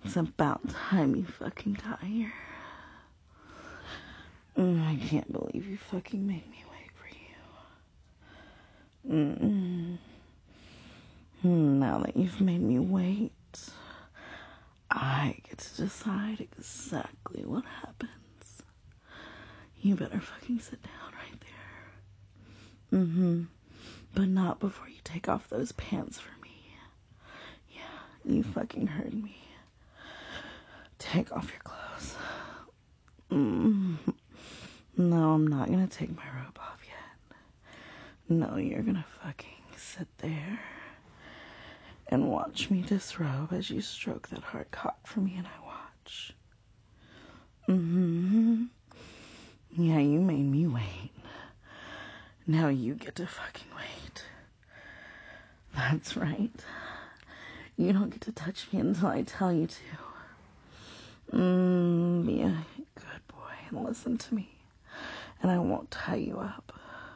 It's about time you fucking got here. I can't believe you fucking made me wait for you. Now that you've made me wait, I get to decide exactly what happens. You better fucking sit down right there. But not before you take off those pants for me. Yeah, you fucking heard me. Take off your clothes. No, I'm not gonna take my robe off yet. No, you're gonna fucking sit there and watch me disrobe as you stroke that hard cock for me and I watch. Yeah, you made me wait. Now you get to fucking wait. That's right. You don't get to touch me until I tell you to. Be a good boy and listen to me. And I won't tie you up.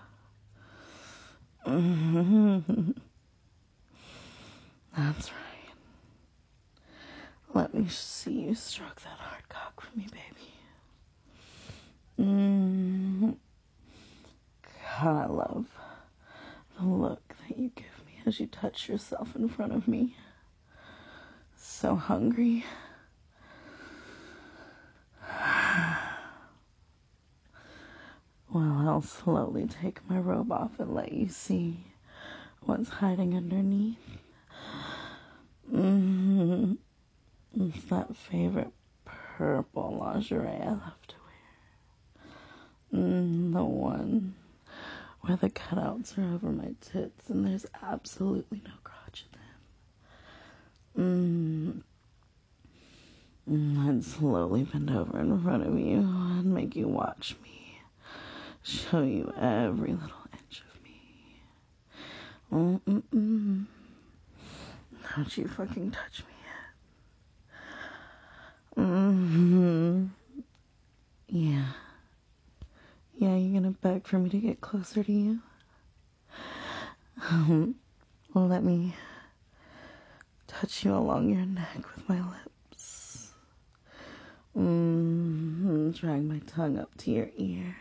That's right. Let me see you stroke that hard cock for me, baby. God, I love the look that you give me as you touch yourself in front of me. So hungry. Well, I'll slowly take my robe off and let you see what's hiding underneath. It's that favorite purple lingerie I love to wear. The one where the cutouts are over my tits and there's absolutely no crotch in them. I'd slowly bend over in front of you and make you watch me. Show you every little inch of me. Don't you fucking touch me yet. Yeah, you gonna beg for me to get closer to you? Well, let me touch you along your neck with my lips. Drag my tongue up to your ear.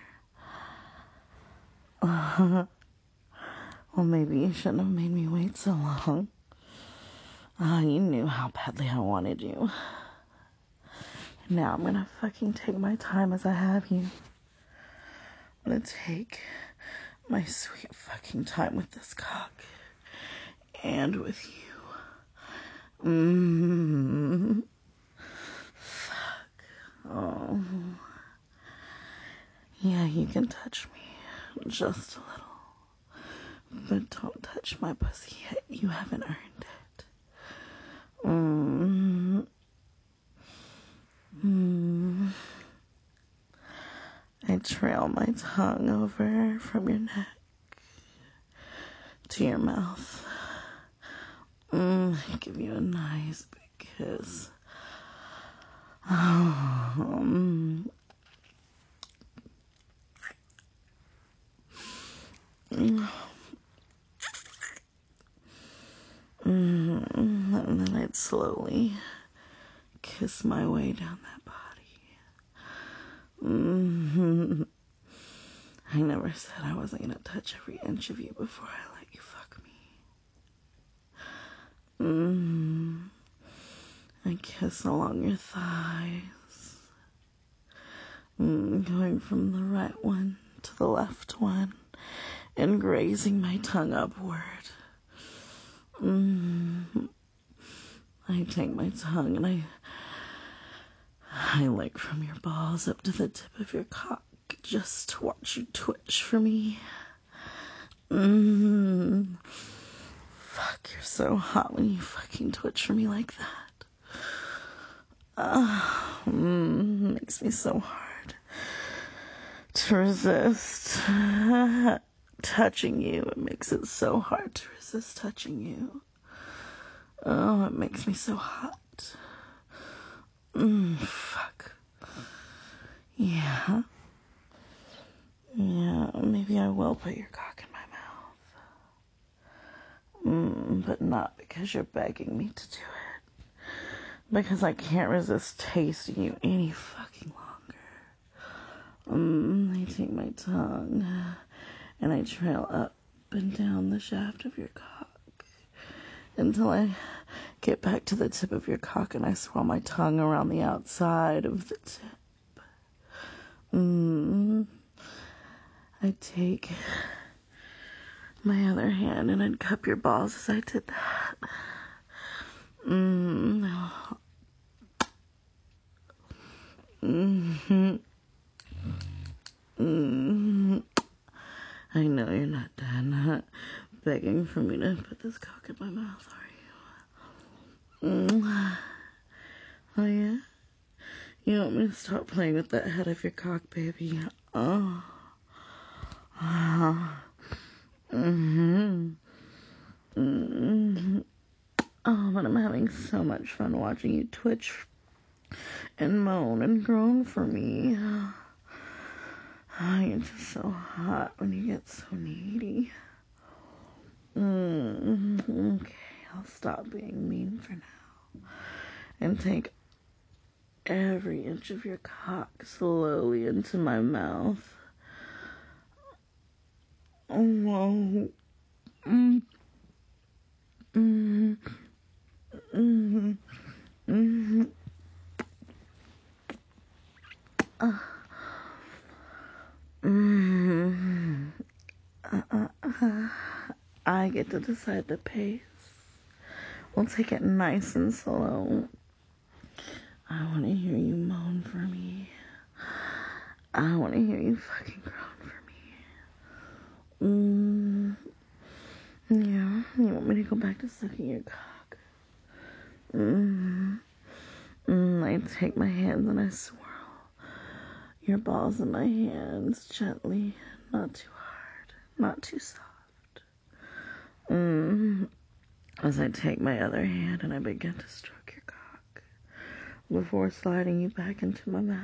Well, maybe you shouldn't have made me wait so long. You knew how badly I wanted you. Now I'm gonna fucking take my time as I have you. I'm gonna take my sweet fucking time with this cock. And with you. Fuck. Oh. Yeah, you can touch me. Just a little. But don't touch my pussy yet. You haven't earned it. I trail my tongue over from your neck to your mouth. I give you a nice big kiss. And then I'd slowly kiss my way down that body. I never said I wasn't gonna touch every inch of you before I let you fuck me. I kiss along your thighs. Going from the right one to the left one and grazing my tongue upward. I take my tongue and I lick from your balls up to the tip of your cock just to watch you twitch for me. Fuck, you're so hot when you fucking twitch for me like that. Makes me so hard to resist touching you. It makes it so hard to resist touching you. Oh, it makes me so hot. Fuck. Yeah, maybe I will put your cock in my mouth. But not because you're begging me to do it. because I can't resist tasting you any fucking longer. I take my tongue and I trail up and down the shaft of your cock until I get back to the tip of your cock and I swirl my tongue around the outside of the tip. I take my other hand and I'd cup your balls as I did that. I know you're not done begging for me to put this cock in my mouth, are you? Oh, yeah? You want me to stop playing with that head of your cock, baby? Oh. Oh, but I'm having so much fun watching you twitch and moan and groan for me. Oh, you're just so hot when you get so needy. Okay, I'll stop being mean for now and take every inch of your cock slowly into my mouth. Oh, I get to decide the pace. We'll take it nice and slow. I want to hear you moan for me. I want to hear you fucking groan for me. Yeah, you want me to go back to sucking your cock? I take my hands and I swirl your balls in my hands gently, not too hard, not too soft. As I take my other hand and I begin to stroke your cock before sliding you back into my mouth.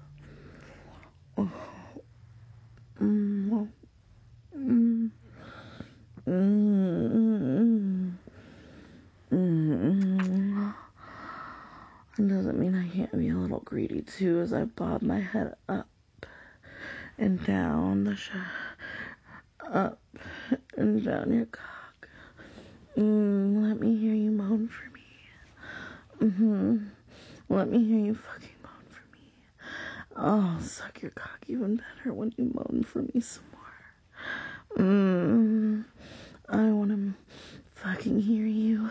It doesn't mean I can't be a little greedy too as I bob my head up and down the up and down your cock. Let me hear you moan for me. Let me hear you fucking moan for me. I'll suck your cock even better when you moan for me some more. I want to fucking hear you.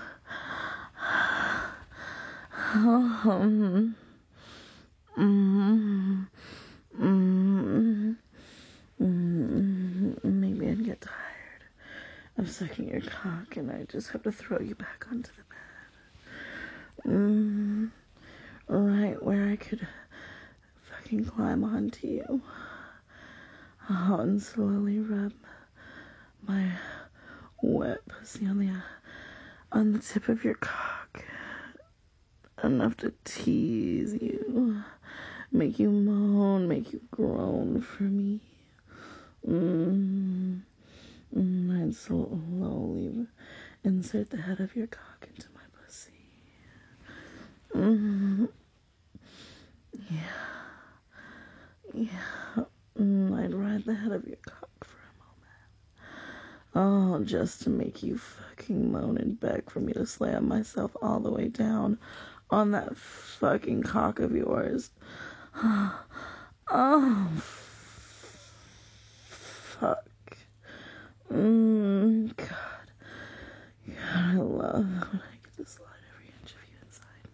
Maybe I'd get tired of sucking your cock and I just have to throw you back onto the bed. Right where I could fucking climb onto you. And slowly rub my wet pussy on the tip of your cock. Enough to tease you, make you moan, make you groan for me. I'd slowly insert the head of your cock into my pussy. Yeah. I'd ride the head of your cock for a moment. Oh, just to make you fucking moan and beg for me to slam myself all the way down on that fucking cock of yours. Oh, fuck. God, I love when I get to slide every inch of you inside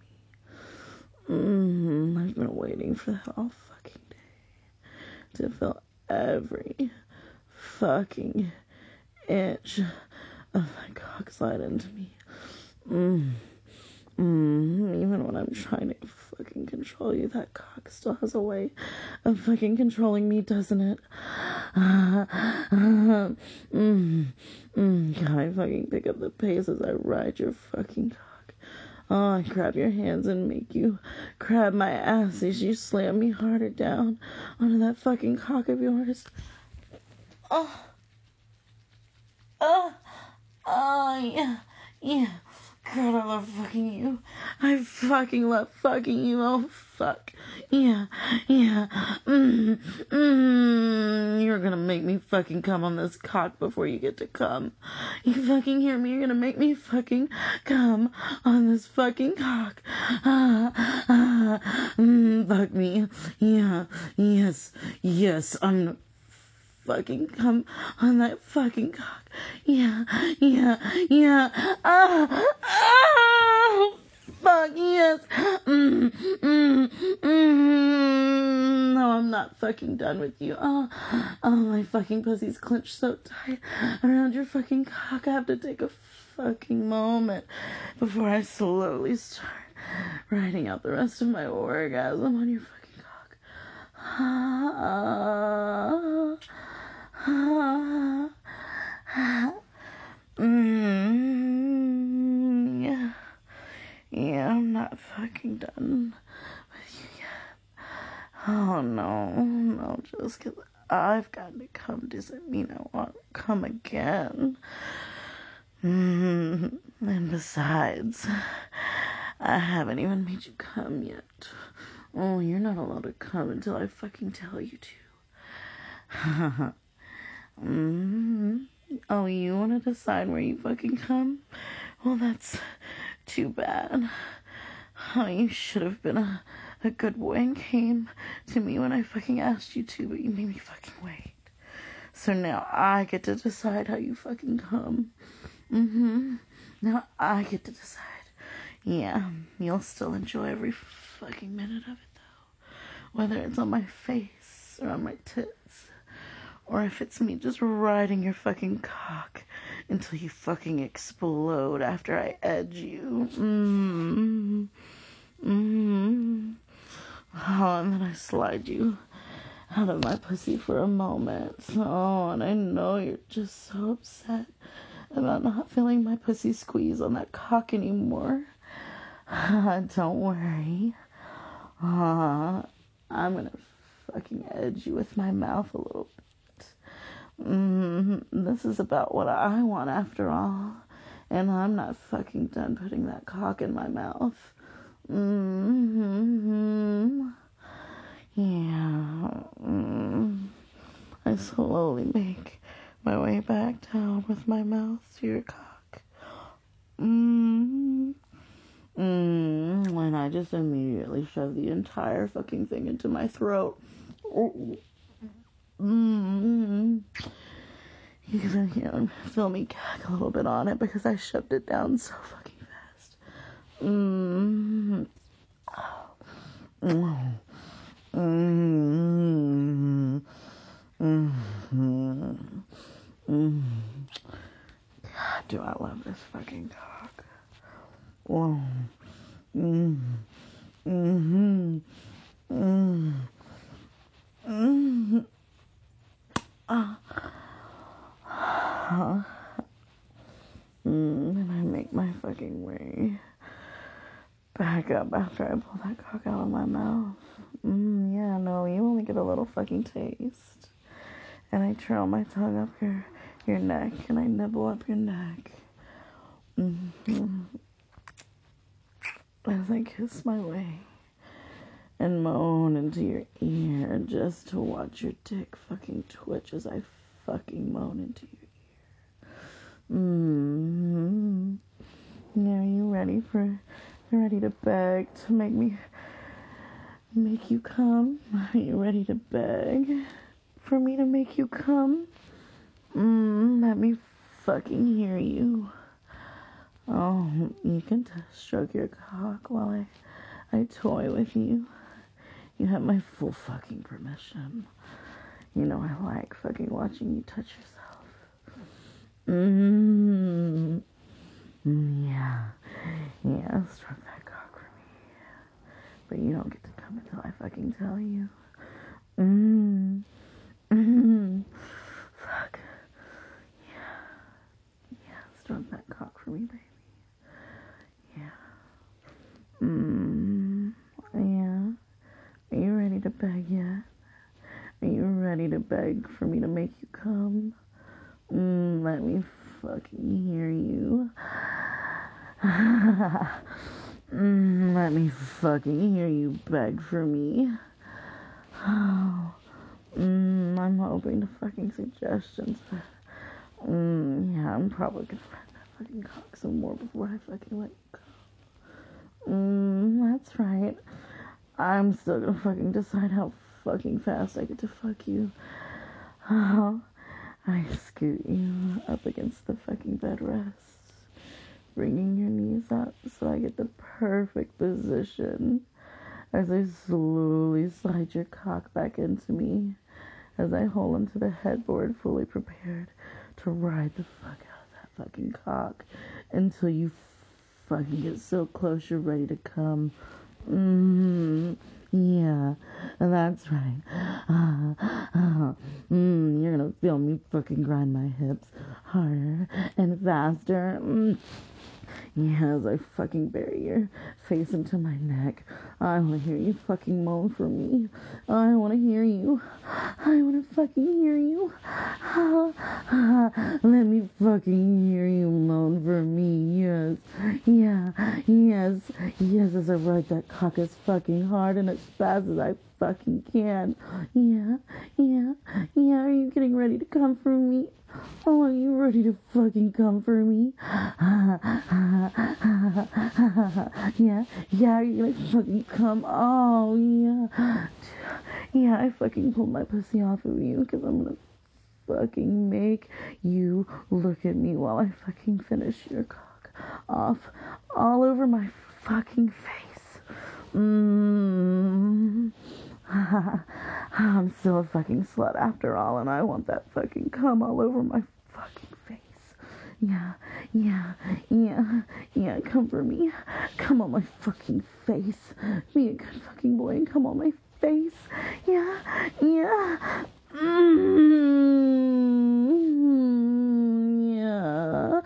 me. I've been waiting for that all fucking day. To feel every fucking inch of my cock slide into me. Even when I'm trying to fucking control you, that cock still has a way of fucking controlling me, doesn't it? God, I fucking pick up the pace as I ride your fucking cock. Oh, I grab your hands and make you grab my ass as you slam me harder down onto that fucking cock of yours. Oh, yeah. God, I love fucking you. I fucking love fucking you. Oh, fuck. Yeah. You're gonna make me fucking come on this cock before you get to come. You fucking hear me? You're gonna make me fucking come on this fucking cock. Fuck me. Yeah. Yes. I'm gonna fucking come on that fucking cock. Yeah. Fuck yes. No, I'm not fucking done with you. My fucking pussy's clenched so tight around your fucking cock. I have to take a fucking moment before I slowly start writing out the rest of my orgasm on your fucking cock. Yeah, I'm not fucking done with you yet. Oh, no, just 'cause I've got to come doesn't mean I want to come again. And besides, I haven't even made you come yet. Oh, you're not allowed to come until I fucking tell you to. Oh, you want to decide where you fucking come? Well, that's too bad. Oh, you should have been a good boy and came to me when I fucking asked you to, but you made me fucking wait. So now I get to decide how you fucking come. Now I get to decide. Yeah, you'll still enjoy every fucking minute of it, though. Whether it's on my face or on my tits. Or if it's me just riding your fucking cock until you fucking explode after I edge you. Oh, and then I slide you out of my pussy for a moment. Oh, and I know you're just so upset about not feeling my pussy squeeze on that cock anymore. Don't worry. I'm gonna fucking edge you with my mouth a little bit. This is about what I want after all. And I'm not fucking done putting that cock in my mouth. Yeah. I slowly make my way back down with my mouth to your cock. And I just immediately shove the entire fucking thing into my throat. You can feel me gag a little bit on it because I shoved it down so fucking fast. God, do I love this fucking cock. And I make my fucking way back up after I pull that cock out of my mouth. Yeah, no, you only get a little fucking taste. And I trail my tongue up your neck, and I nibble up your neck. As I kiss my way and moan into your ear just to watch your dick fucking twitch as I fucking moan into your ear. Yeah, you ready to beg to make you come? Are you ready to beg for me to make you come? Let me fucking hear you. Oh, you can stroke your cock while I toy with you. You have my full fucking permission. You know I like fucking watching you touch yourself. Yeah, stroke that cock for me. But you don't get to come until I fucking tell you. Fuck. Yeah, stroke that cock for me, baby. Yeah. Yeah. Are you ready to beg yet? Are you ready to beg for me to make you come? Let me fucking hear you. Let me fucking hear you beg for me. Oh, I'm hoping to fucking suggestions. Yeah, I'm probably gonna ride that fucking cock some more before I fucking let you go. That's right. I'm still gonna fucking decide how fucking fast I get to fuck you. Oh, I scoot you up against the fucking bed rest, bringing your knees up so I get the perfect position as I slowly slide your cock back into me, as I hold onto the headboard fully prepared to ride the fuck out of that fucking cock until you fucking get so close you're ready to come. Yeah, that's right. You're gonna feel me fucking grind my hips harder and faster. Yeah, as I fucking bury your face into my neck. I wanna hear you fucking moan for me. I wanna hear you. I wanna fucking hear you. Let me fucking hear you moan for me. Yes. Yeah. Yes. Yes, as I ride that cock as fucking hard and as fast as I fucking can. Yeah. Yeah. Yeah, are you getting ready to come for me? Oh, are you ready to fucking come for me? Yeah, yeah, are you gonna fucking come? Oh, yeah. Yeah, I fucking pulled my pussy off of you because I'm gonna fucking make you look at me while I fucking finish your cock off all over my fucking face. I'm still a fucking slut after all, and I want that fucking cum all over my fucking face. Yeah, yeah, yeah, yeah, come for me. Come on my fucking face. Be a good fucking boy and come on my face. Yeah, yeah. Yeah.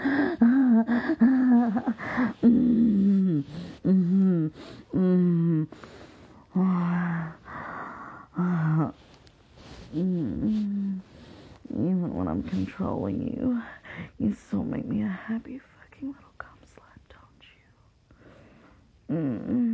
Even when I'm controlling you, you still make me a happy fucking little cum slut, don't you?